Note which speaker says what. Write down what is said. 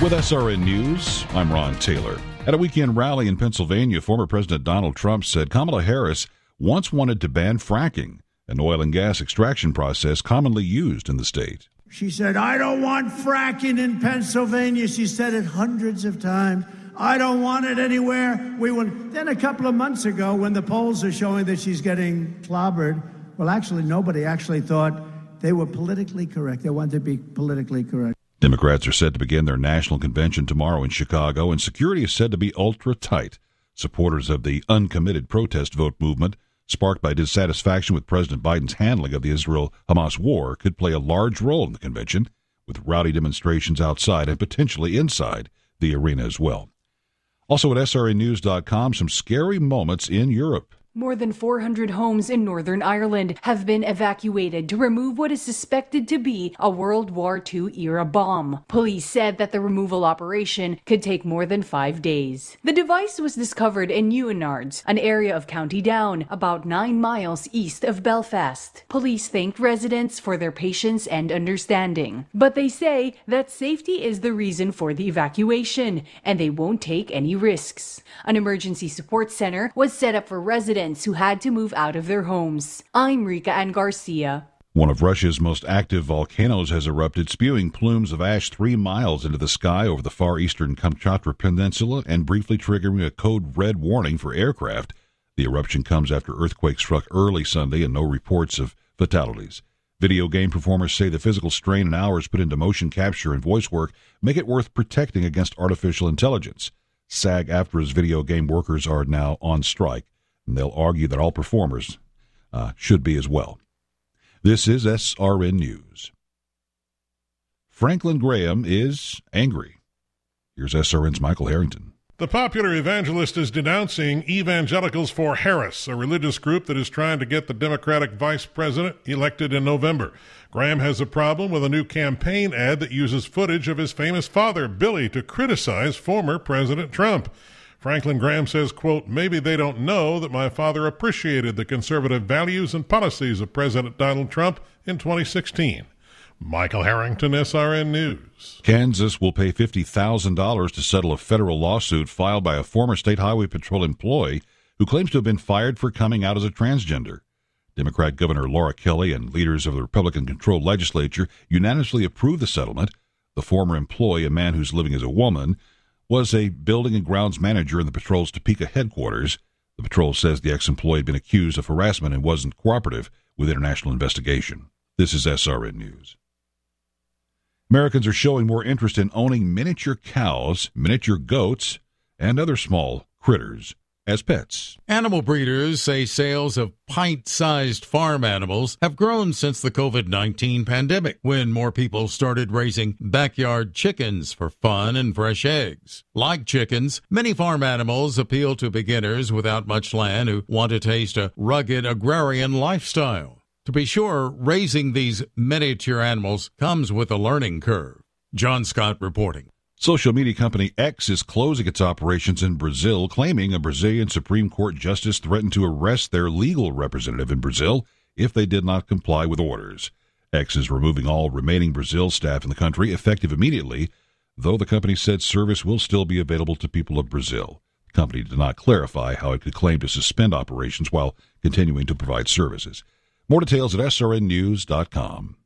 Speaker 1: With SRN News, I'm Ron Taylor. At a weekend rally in Pennsylvania, former President Donald Trump said Kamala Harris once wanted to ban fracking, an oil and gas extraction process commonly used in the state.
Speaker 2: She said, I don't want fracking in Pennsylvania. She said it hundreds of times. I don't want it anywhere. Then a couple of months ago, when the polls are showing that she's getting clobbered, well, actually, nobody actually thought they were politically correct. They wanted to be politically correct.
Speaker 1: Democrats are set to begin their national convention tomorrow in Chicago, and security is said to be ultra-tight. Supporters of the uncommitted protest vote movement, sparked by dissatisfaction with President Biden's handling of the Israel-Hamas war, could play a large role in the convention, with rowdy demonstrations outside and potentially inside the arena as well. Also at srnnews.com, some scary moments in Europe.
Speaker 3: More than 400 homes in Northern Ireland have been evacuated to remove what is suspected to be a World War II-era bomb. Police said that the removal operation could take more than 5 days. The device was discovered in Newinards, an area of County Down, about 9 miles east of Belfast. Police thanked residents for their patience and understanding, but they say that safety is the reason for the evacuation, and they won't take any risks. An emergency support center was set up for residents who had to move out of their homes. I'm Rika Ann Garcia.
Speaker 1: One of Russia's most active volcanoes has erupted, spewing plumes of ash 3 miles into the sky over the far eastern Kamchatka Peninsula and briefly triggering a code red warning for aircraft. The eruption comes after earthquakes struck early Sunday and no reports of fatalities. Video game performers say the physical strain and hours put into motion capture and voice work make it worth protecting against artificial intelligence. SAG-AFTRA's video game workers are now on strike, and they'll argue that all performers should be as well. This is SRN News. Franklin Graham is angry. Here's SRN's Michael Harrington.
Speaker 4: The popular evangelist is denouncing Evangelicals for Harris, a religious group that is trying to get the Democratic vice president elected in November. Graham has a problem with a new campaign ad that uses footage of his famous father, Billy, to criticize former President Trump. Franklin Graham says, quote, maybe they don't know that my father appreciated the conservative values and policies of President Donald Trump in 2016. Michael Harrington, SRN News.
Speaker 1: Kansas will pay $50,000 to settle a federal lawsuit filed by a former State Highway Patrol employee who claims to have been fired for coming out as a transgender. Democrat Governor Laura Kelly and leaders of the Republican-controlled legislature unanimously approved the settlement. The former employee, a man who's living as a woman, was a building and grounds manager in the patrol's Topeka headquarters. The patrol says the ex-employee had been accused of harassment and wasn't cooperative with international investigation. This is SRN News. Americans are showing more interest in owning miniature cows, miniature goats, and other small critters as pets.
Speaker 5: Animal breeders say sales of pint-sized farm animals have grown since the COVID-19 pandemic, when more people started raising backyard chickens for fun and fresh eggs. Like chickens, many farm animals appeal to beginners without much land who want to taste a rugged agrarian lifestyle. To be sure, raising these miniature animals comes with a learning curve. John Scott reporting.
Speaker 1: Social media company X is closing its operations in Brazil, claiming a Brazilian Supreme Court justice threatened to arrest their legal representative in Brazil if they did not comply with orders. X is removing all remaining Brazil staff in the country, effective immediately, though the company said service will still be available to people of Brazil. The company did not clarify how it could claim to suspend operations while continuing to provide services. More details at srnnews.com.